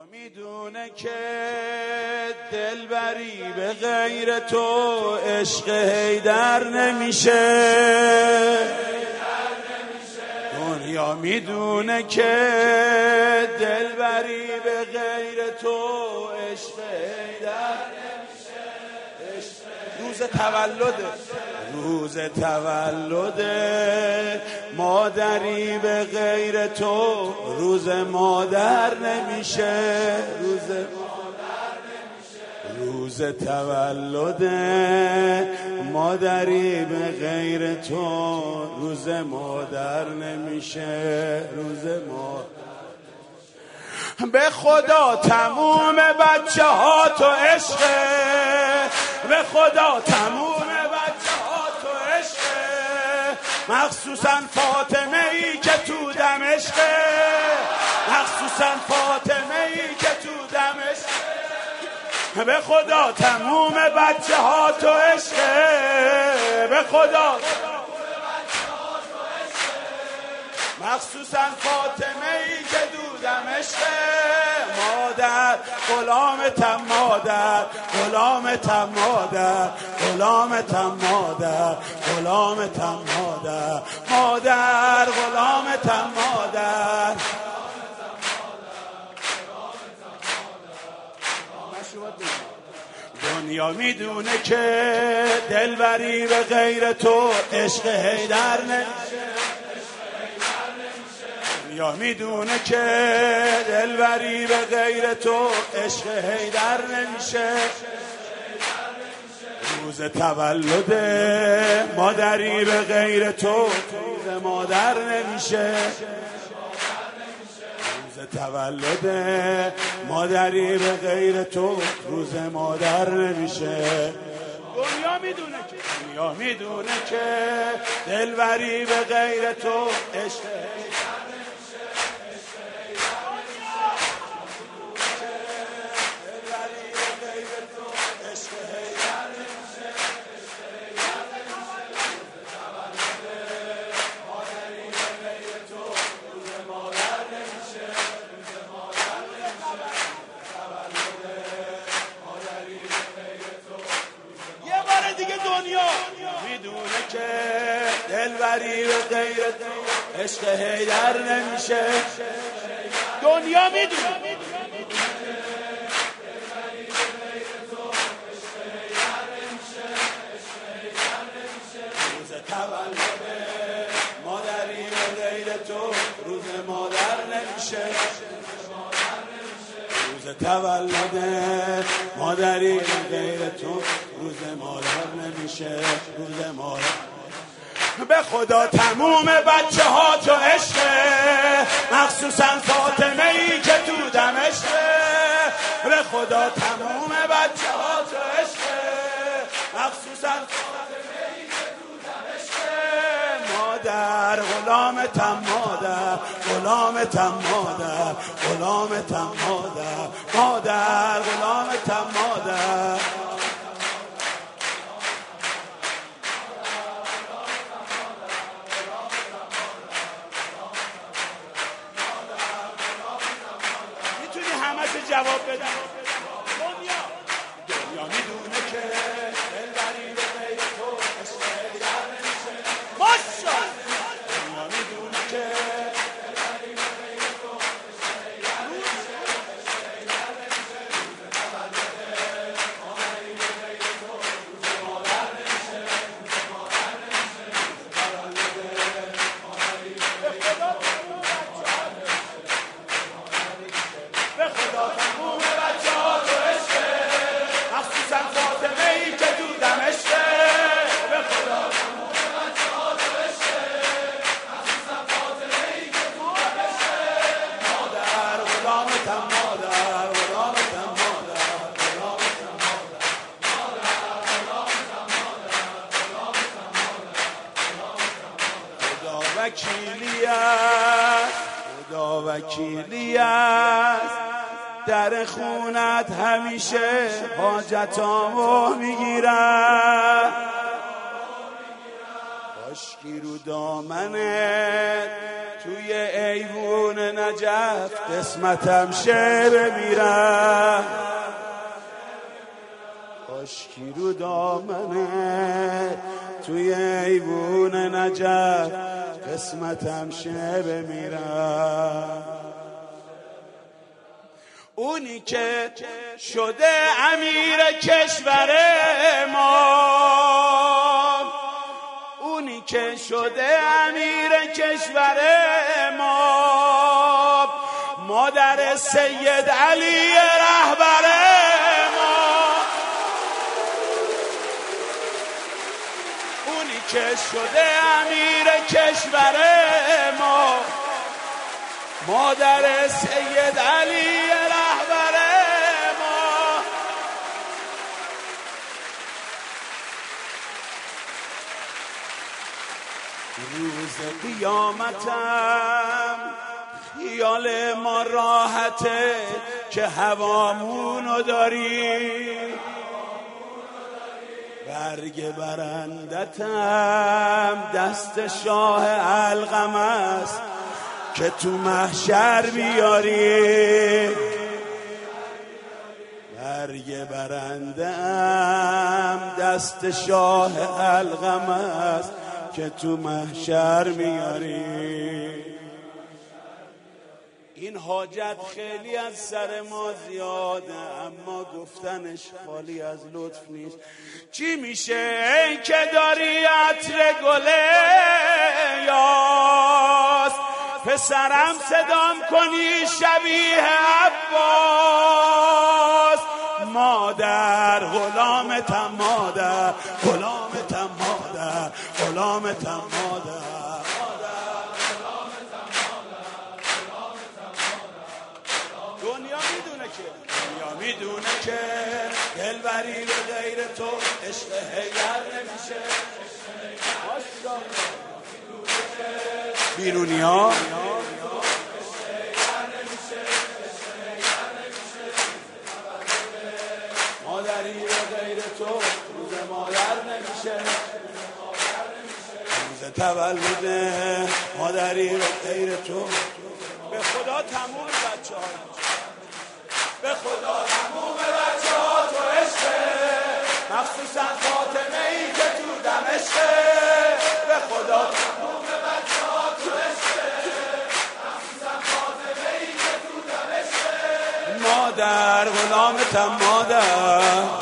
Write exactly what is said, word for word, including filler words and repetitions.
میدونه که دلبری به غیر تو عشق حیدر نمیشه. دنیا میدونه که دلبری به غیر تو عشق حیدر نمیشه. روز تولده روز تولده مادری به غیر تو روز مادر نمیشه. روز مادر نمیشه. روز تولد مادری به غیر تو روز مادر نمیشه. روز مادر به خدا تموم بچه ها تو عشقه. به خدا تموم بچه ها تو عشقه. مخصوصا فاطمه ای که تو دمشقه. مخصوصا فاطمه ای که تو دمشقه. به خدا تموم بچه ها تو عشقه. به خدا مخصوصا فاطمه ای که دودمشقه. مادر غلامتم مادر غلامتم مادر غلامتم مادر غلامتم مادر مادر غلامتم مادر. دنیا میدونه که دلبری به غیر تو عشق حیدر نمیشه. دنیا میدونه که دلبری به غیر تو عشق حیدر نمیشه. روز تولد مادری به غیر تو روز مادر نمیشه. روز تولد مادری به غیر تو روز مادر نمیشه. دنیا میدونه که دنیا میدونه که دلبری به غیر تو عشق میدونه که دلبری به غیر تو عشق حیدر نمیشه. دنیا میدونه روز تولد مادری به غیر تو روز مادر نمیشه. روز تولد مادری به غیر تو روز مادر نمیشه. روز مادر به خدا تموم بچه ها تو عشقه. مخصوصا فاطمه ای که تو دمشقه. به خدا تموم بچه ها تو عشقه. مخصوصا فاطمه ای که تو دمشقه. مادر غلامتم مادر غلامتم مادر غلامتم مادر مادر غلامتم مادر. جواب بدم. دنیا دنیا میدونه که دلبری به غیر تو عشق حیدر نمیشه. ماشاءالله دنیا میدونه که دلبری به غیر تو عشق حیدر نمیشه. عشق حیدر نمیشه. روز تولد مادری به غیر تو روز مادر نمیشه. روز مادر نمیشه. روز تولد مادری به غیر تو به خدا تموم بچه ها تو عشقه. مخصوصا فاطمه ای که تو دمشقه. به خدا تموم بچه ها تو عشقه. مخصوصا فاطمه ای که تو دمشقه. مادر غلامتم مادر غلامتم مادر غلامتم مادر مادر غلامتم مادر غلامتم مادر. خدا وکیلی است خدا وکیلی است. در خونت همیشه حاجتامو میگیرم. کاشکی رو دامنت توی ایوون نجف قسمتم شه بمیرم، خشکی رو دامنه توی ایوون نجف قسمتم شه بمیرم. اونی که شده امیر کشور ما، اونی که شده امیر کشور ما، مادر سید علی رهبر ما، اونی که شده امیر کشور ما، مادر سید علی رهبر ما. روز قیامتم خیال ما راحته که هوامونو داری، برگ برندتم دست شاه علقم است که تو محشر بیاری، برگ برندم دست شاه علقم است که تو محشر میاری. این حاجت خیلی از سر ما زیاده، اما گفتنش خالی از لطف نیست. چی میشه این که داری عطر گله یاس، پسرم صدام کنی شبیه عباس، مادر غلامتم، مادر غلامتم، مادر غلامتم، مادر دنیا میدونه که دنیا میدونه که دلبری به غیر تو عشق هیگر نمیشه. بیرونی ها مادری به غیر تو روز مادر نمیشه، روز تولد مادری به غیر تو. به خدا تموم بچه ها، به خدا تموم بچه ها تو عشقه، مخصوصا فاطمه ای که تو دمشقه. به خدا تموم بچه ها تو عشقه، مخصوصا فاطمه ای که تو دمشقه. مادر غلامتم، مادر